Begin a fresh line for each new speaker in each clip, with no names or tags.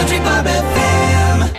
Country Bob FM.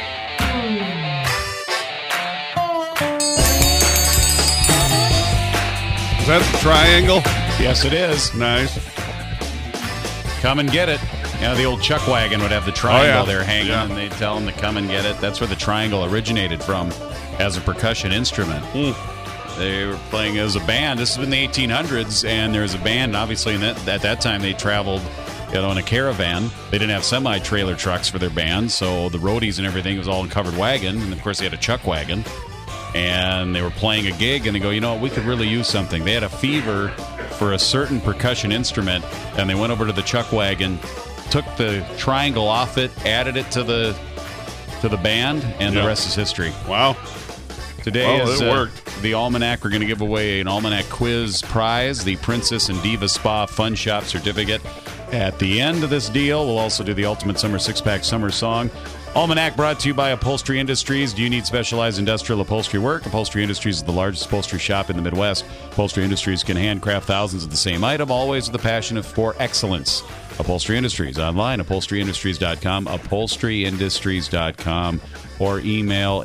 Is that the triangle?
Yes, it is.
Nice.
Come and get it. Yeah, the old chuck wagon would have the triangle there hanging,
Yeah.
and they'd tell them to come and get it. That's where the triangle originated from as a percussion instrument. They were playing as a band. This was in the 1800s, and there was a band, and obviously at that time they traveled in a caravan. They didn't have semi-trailer trucks for their band, so the roadies and everything was all in covered wagon, and of course they had a chuck wagon. And they were playing a gig, and they go, you know what, we could really use something. They had a fever for a certain percussion instrument, and they went over to the chuck wagon, took the triangle off it, added it to the band, and the rest is history.
Wow.
Today is
it worked.
the Almanac. We're going to give away an Almanac quiz prize, the Princess and Diva Spa Fun Shop certificate. At the end of this deal, we'll also do the Ultimate Summer Six-Pack Summer Song. Almanac brought to you by Upholstery Industries. Do you need specialized industrial upholstery work? Upholstery Industries is the largest upholstery shop in the Midwest. Upholstery Industries can handcraft thousands of the same item, always with a passion for excellence. Upholstery Industries online, upholsteryindustries.com, upholsteryindustries.com, or email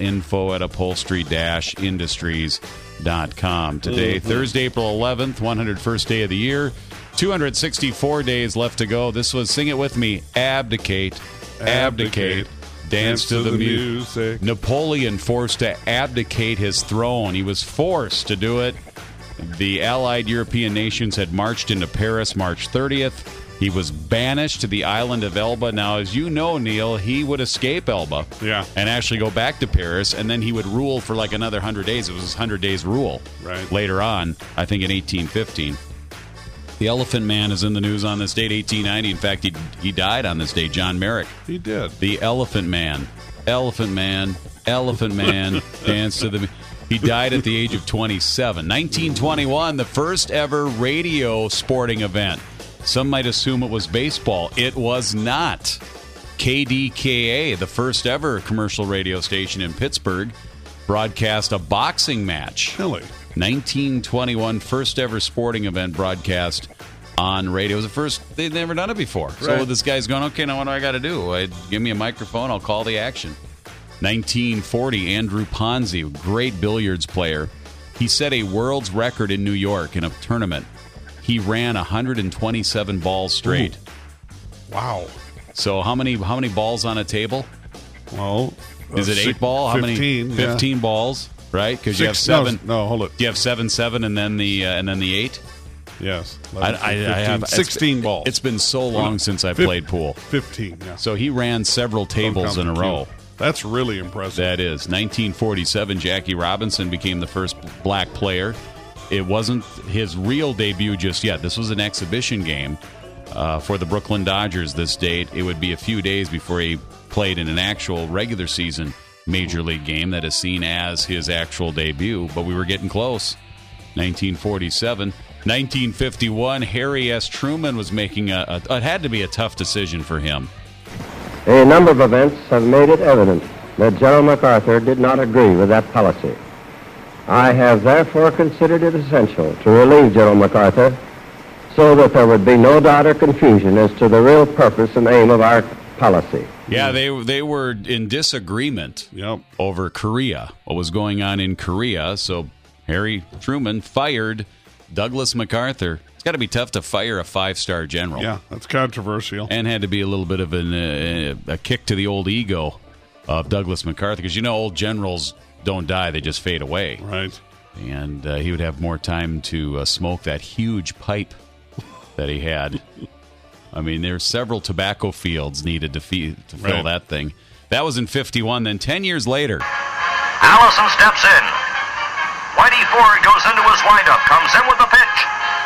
info@upholstery-industries.com. Today, Thursday, April 11th, 101st day of the year, 264 days left to go. This was, sing it with me, Abdicate. Abdicate. Dance to the music. Napoleon forced to abdicate his throne. He was forced to do it. The Allied European nations had marched into Paris March 30th. He was banished to the island of Elba. Now, as you know, Neil, he would escape Elba and actually go back to Paris, and then he would rule for like another 100 days. It was his 100 days rule later on, I think in 1815. The Elephant Man is in the news on this date, 1890. In fact, he died on this day, John Merrick.
He did.
The Elephant Man. Elephant Man. Elephant Man. Dance to the... He died at the age of 27. 1921, the first ever radio sporting event. Some might assume it was baseball. It was not. KDKA, the first ever commercial radio station in Pittsburgh, broadcast a boxing match.
Really?
1921, first ever sporting event broadcast on radio. It was the first, they'd never done it before. So this guy's going, okay, now what do I got to do? Give me a microphone, I'll call the action. 1940, Andrew Ponzi, great billiards player. He set a world's record in New York in a tournament. He ran 127 balls straight.
Ooh. Wow.
So how many balls on a table?
Well,
is it 8 ball?
15,
How many? 15 balls, right? Because you have 7.
No, hold it.
You have 7, and then the 8.
Yes.
11,
I have 16 balls.
It's been so long since I played pool.
15. Yeah.
So he ran several tables in a row.
That's really impressive.
That is. 1947, Jackie Robinson became the first black player. It wasn't his real debut just yet. This was an exhibition game for the Brooklyn Dodgers this date. It would be a few days before he played in an actual regular season major league game that is seen as his actual debut, but we were getting close. 1947. 1951, Harry S. Truman was making it had to be a tough decision for him.
A number of events have made it evident that General MacArthur did not agree with that policy. I have therefore considered it essential to relieve General MacArthur so that there would be no doubt or confusion as to the real purpose and aim of our policy.
Yeah, they were in disagreement over Korea, what was going on in Korea. So Harry Truman fired Douglas MacArthur. It's got to be tough to fire a 5-star general.
Yeah, that's controversial.
And had to be a little bit of a kick to the old ego of Douglas MacArthur, because old generals don't die, they just fade away.
Right.
And he would have more time to smoke that huge pipe that he had. I mean, there's several tobacco fields needed to fill that thing. That was in 51. Then 10 years later,
Allison steps in. Whitey Ford goes into his windup, comes in with the pitch.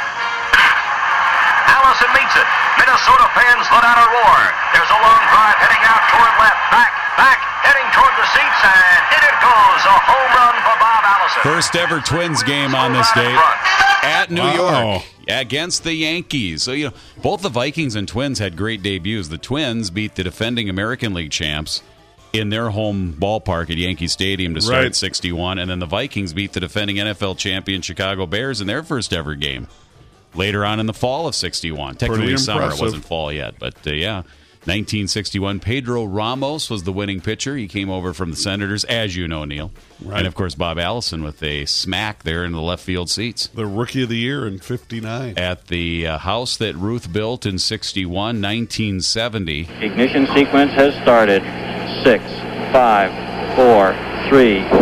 Allison meets it. Minnesota fans let out a roar. There's a long drive heading out toward left. Back, heading toward the seats, and in it goes. A home run for Bob Allison.
First ever Twins game on this date at New York against the Yankees. So, both the Vikings and Twins had great debuts. The Twins beat the defending American League champs in their home ballpark at Yankee Stadium to start 61, and then the Vikings beat the defending NFL champion Chicago Bears in their first ever game later on in the fall of 61. Technically summer, it wasn't fall yet, but 1961, Pedro Ramos was the winning pitcher. He came over from the Senators, as you know, Neil.
Right.
And, of course, Bob Allison with a smack there in the left field seats.
The Rookie of the Year in 59.
At the house that Ruth built in 61, 1970.
Ignition sequence has started. 6, 5, 4, 3, 1,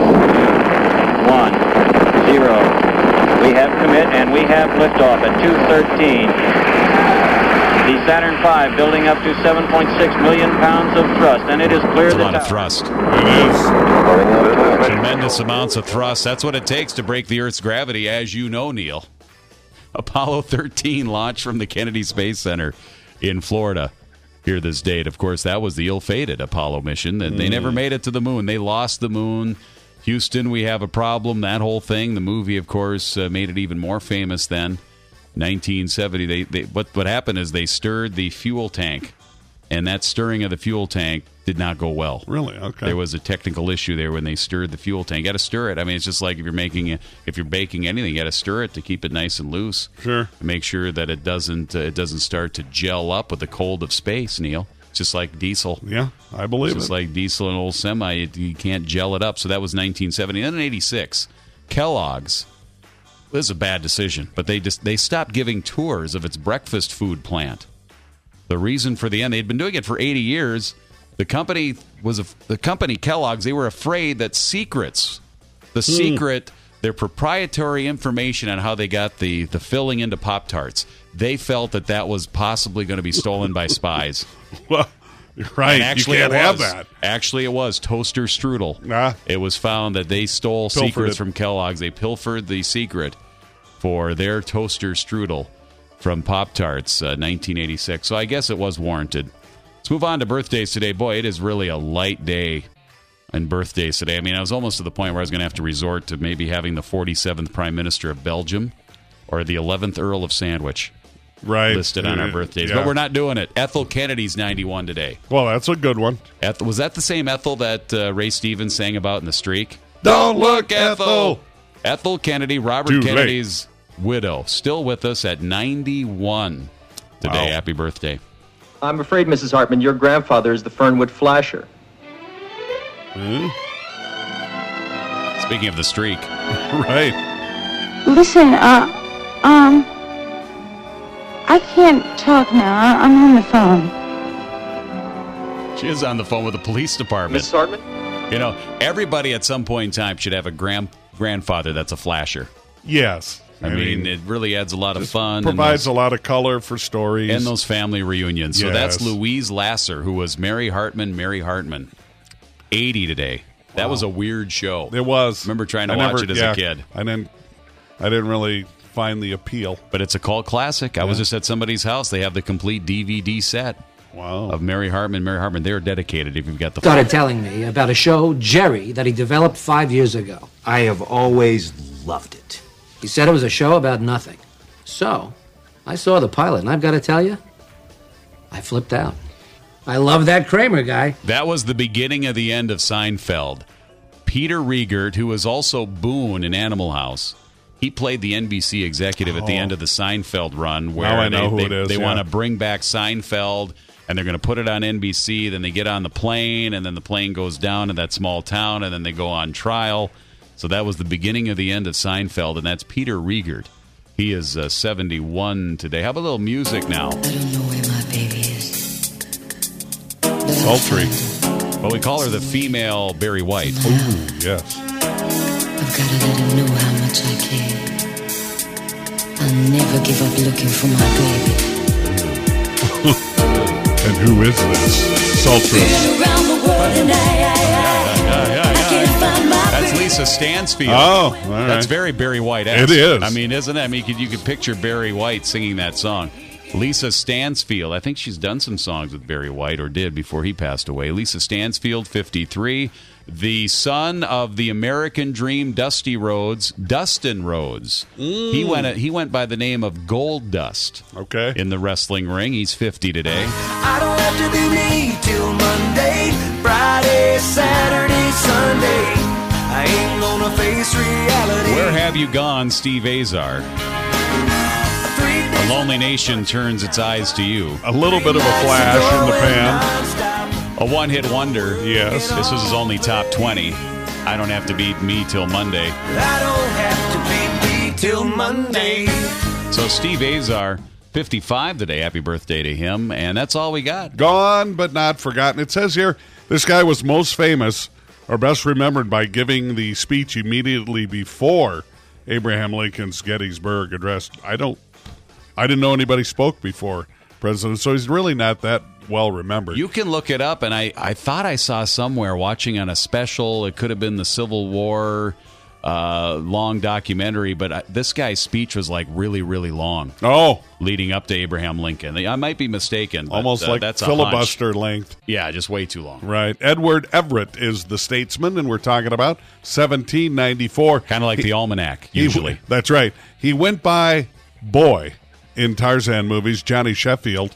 0. We have commit and we have liftoff at 2:13. The Saturn V building up to 7.6 million pounds of thrust, and it is clear
That's a
the
lot of
tower.
thrust.
It is.
Tremendous amounts of thrust. That's what it takes to break the Earth's gravity, as you know, Neil. Apollo 13 launched from the Kennedy Space Center in Florida. Here this date. Of course, that was the ill-fated Apollo mission. And they never made it to the moon. They lost the moon. Houston, we have a problem. That whole thing. The movie, of course, made it even more famous then. 1970. What happened is they stirred the fuel tank, and that stirring of the fuel tank did not go well.
Really? Okay.
There was a technical issue there when they stirred the fuel tank. You got to stir it. I mean, it's just like if you're baking anything, you got to stir it to keep it nice and loose.
Sure.
Make sure that it doesn't start to gel up with the cold of space, Neil. It's just like diesel.
Yeah, I believe
It's just
it.
like diesel and old semi. You can't gel it up. So that was 1970. Then in 86, Kellogg's. This is a bad decision, but they stopped giving tours of its breakfast food plant. The reason for the end, they'd been doing it for 80 years. The company Kellogg's, they were afraid that their proprietary information on how they got the filling into Pop-Tarts, they felt that was possibly going to be stolen by spies.
Well, you're right.
And actually,
you can't have that.
Actually, it was toaster strudel.
Ah.
It was found that they stole
Pilfered
secrets
it.
from Kellogg's. They pilfered the secret for their toaster strudel from Pop-Tarts, 1986. So I guess it was warranted. Let's move on to birthdays today. Boy, it is really a light day on birthdays today. I mean, I was almost to the point where I was going to have to resort to maybe having the 47th Prime Minister of Belgium or the 11th Earl of Sandwich
Right.
listed on our birthdays.
Yeah.
But we're not doing it. Ethel Kennedy's 91 today.
Well, that's a good one.
Was that the same Ethel that Ray Stevens sang about in The Streak?
Don't look, Ethel!
Ethel Kennedy, Robert
Too
Kennedy's widow, still with us at 91 today.
Wow.
Happy birthday.
I'm afraid, Mrs. Hartman, your grandfather is the Fernwood Flasher.
Speaking of The Streak.
Right.
Listen, I can't talk now. I'm on the phone.
She is on the phone with the police department.
Mrs. Hartman?
You know, everybody at some point in time should have a grandfather that's a flasher.
Yes.
I mean, it really adds a lot of fun.
Provides a lot of color for stories.
And those family reunions. So that's
Yes.
Louise Lasser, who was Mary Hartman. 80 today. That was a weird show.
It was.
Remember trying to watch it as a kid.
I didn't really find the appeal.
But it's a cult classic. I was just at somebody's house. They have the complete DVD set
Wow.
of Mary Hartman. Mary Hartman, they're dedicated if you've got the
Started telling me about a show, Jerry, that he developed 5 years ago.
I have always loved it.
He said it was a show about nothing. So, I saw the pilot, and I've got to tell you, I flipped out. I love that Kramer guy.
That was the beginning of the end of Seinfeld. Peter Riegert, who was also Boone in Animal House, he played the NBC executive at the end of the Seinfeld run, where
Now I know who it is,
they
yeah.
want to bring back Seinfeld, and they're going to put it on NBC. Then they get on the plane, and then the plane goes down in that small town, and then they go on trial. So that was the beginning of the end of Seinfeld, and that's Peter Riegert. He is 71 today. How about a little music now?
I don't know where my baby is.
Sultry.
Well, we call her the female Barry White.
Ooh, yes.
I've got to let him know how much I care. I'll never give up looking for my baby.
And who is this? Sultry.
Around the world and I can't find my
That's
baby.
Lisa Stansfield.
Oh, all right.
That's very Barry White.
It is.
I mean, isn't it? I mean, you could picture Barry White singing that song. Lisa Stansfield. I think she's done some songs with Barry White, or did before he passed away. Lisa Stansfield, 53. The son of the American Dream, Dustin Rhodes. He went by the name of Gold Dust.
Okay.
In the wrestling ring. He's 50 today.
I don't have to be me till Monday, Friday, Saturday, Sunday. I ain't gonna face reality.
Where have you gone, Steve Azar?
3
The Lonely Nation turns its eyes to you.
A little bit of a flash in the pan.
A one-hit wonder.
Yes.
This was his only top 20. I Don't Have to Beat Me Till Monday.
I don't have to beat me till Monday.
So Steve Azar, 55 today. Happy birthday to him. And that's all we got.
Gone but not forgotten. It says here, this guy was most famous or best remembered by giving the speech immediately before Abraham Lincoln's Gettysburg Address. I didn't know anybody spoke before President, so he's really not that well remembered.
You can look it up, and I thought I saw somewhere watching on a special, it could have been the Civil War long documentary, but this guy's speech was like really, really long.
Oh.
Leading up to Abraham Lincoln. I might be mistaken. But,
almost like
that's
filibuster length.
Yeah, just way too long.
Right. Edward Everett is the statesman, and we're talking about 1794.
Kind of like the almanac, usually.
That's right. He went by Boy in Tarzan movies, Johnny Sheffield.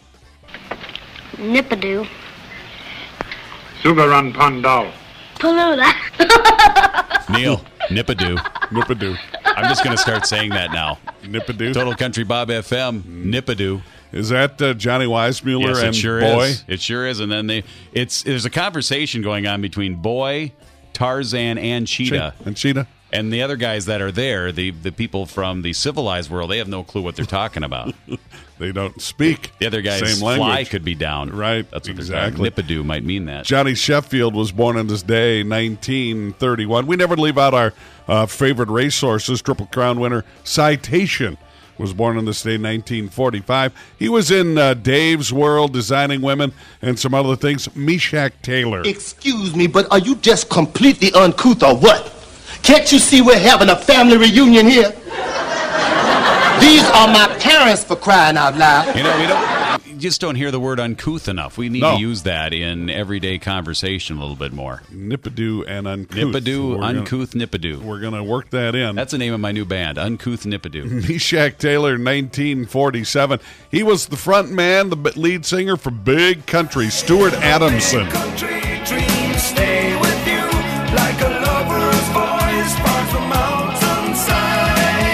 Nippadoo.
Sugaran Pandal.
Paloola.
Neil, Nippadoo.
Nippadoo.
I'm just going to start saying that now.
Nippadoo.
Total Country Bob FM, Nippadoo.
Is that Johnny Weissmuller
yes,
and
sure
Boy?
Is. It sure is. And then there's a conversation going on between Boy, Tarzan, and Cheetah. And the other guys that are there, the people from the civilized world, they have no clue what they're talking about.
They don't speak
the other guy's
same language.
fly could be down.
Right.
That's what
exactly.
Nippadoo might mean that.
Johnny Sheffield was born on this day, 1931. We never leave out our favorite racehorses. Triple Crown winner Citation was born on this day, 1945. He was in Dave's World, Designing Women, and some other things. Meshack Taylor.
Excuse me, but are you just completely uncouth or what? Can't you see we're having a family reunion here? These are my parents, for crying out loud.
You know, you just don't hear the word uncouth enough. We need to use that in everyday conversation a little bit more.
Nippadoo and uncouth.
Nippadoo.
We're going to work that in.
That's the name of my new band, Uncouth Nippadoo.
Meshack Taylor, 1947. He was the front man, the lead singer for Big Country, Stuart Adamson.
Country dreams stay with you like a lover's voice sparks the mountainside.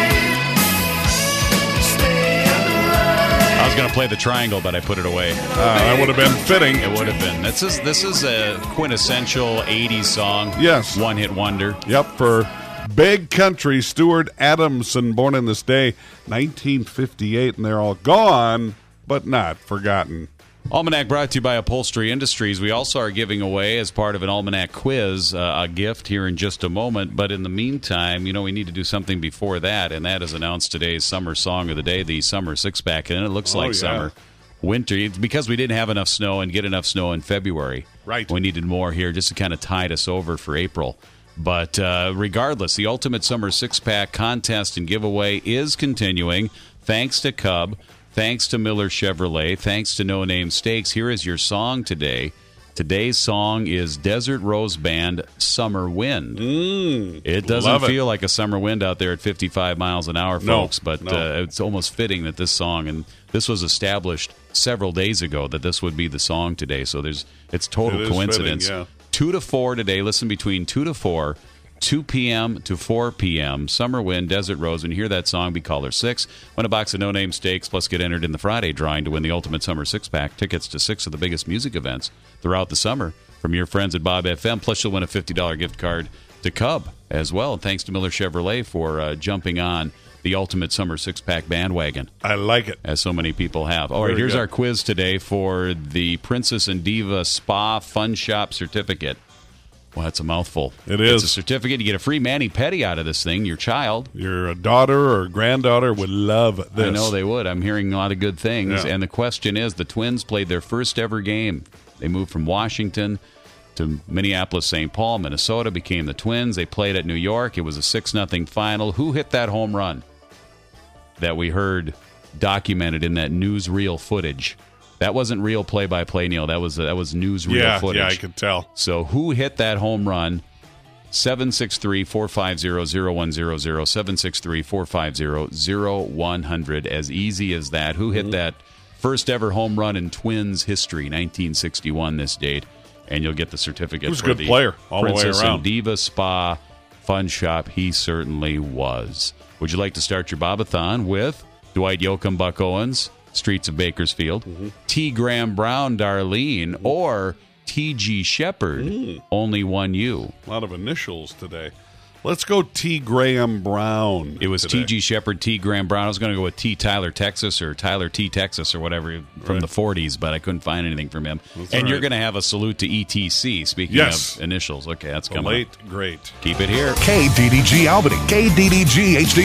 I was going to play the triangle, but I put it away.
That would have been fitting.
It would have been. This is a quintessential 80s song.
Yes.
One-hit wonder.
Yep, for Big Country, Stuart Adamson, born in this day, 1958, and they're all gone, but not forgotten.
Almanac brought to you by Upholstery Industries. We also are giving away, as part of an Almanac quiz, a gift here in just a moment. But in the meantime, we need to do something before that, and that is announce today's summer song of the day, the Summer Six-Pack. And it looks like summer. Winter. It's because we didn't have enough snow and get enough snow in February.
Right.
We needed more here just to kind of tide us over for April. But regardless, the Ultimate Summer Six-Pack contest and giveaway is continuing, thanks to Cub. Thanks to Miller Chevrolet. Thanks to No Name Steaks. Here is your song today. Today's song is Desert Rose Band, Summer Wind. It doesn't feel like a summer wind out there at 55 miles an hour, folks, but it's almost fitting that this song, and this was established several days ago, that this would be the song today. So it's total coincidence.
Fitting,
2 to 4 today. Listen, between 2 to 4. 2 p.m. to 4 p.m. Summer Wind, Desert Rose. When you hear that song, be caller 6. Win a box of No Name Steaks, plus get entered in the Friday drawing to win the Ultimate Summer Six-Pack. Tickets to 6 of the biggest music events throughout the summer from your friends at Bob FM. Plus, you'll win a $50 gift card to Cub as well. And thanks to Miller Chevrolet for jumping on the Ultimate Summer Six-Pack bandwagon.
I like it.
As so many people have. All right, here's our quiz today for the Princess and Diva Spa Fun Shop Certificate. Well, that's a mouthful.
It is.
It's a certificate. You get a free mani-pedi out of this thing. Your child.
Your daughter or granddaughter would love this.
I know they would. I'm hearing a lot of good things.
Yeah.
And the question is, the Twins played their first ever game. They moved from Washington to Minneapolis, St. Paul, Minnesota, became the Twins. They played at New York. It was a 6-0 final. Who hit that home run that we heard documented in that newsreel footage? That wasn't real play-by-play, Neil. That was newsreel footage.
Yeah, I could tell.
So who hit that home run? 763-450-0100, 763-450-0100. As easy as that. Who hit that first ever home run in Twins history, 1961, this date? And you'll get the certificate.
He was a
for
good player all the way
Princess
around.
and Diva Spa Fun Shop. He certainly was. Would you like to start your Bobathon with Dwight Yoakam, Buck Owens, Streets of Bakersfield. T. Graham Brown, Darlene, or T.G. Shepard, Only One You.
A lot of initials today. Let's go T. Graham Brown.
It was T.G. Shepard, T. Graham Brown. I was going to go with T. Tyler Texas or Tyler T. Texas or whatever from the 40s, but I couldn't find anything from him. And you're going to have a salute to ETC, speaking of initials. Okay, that's coming
late,
up.
Great.
Keep it here.
KDDG Albany, KDDG HD.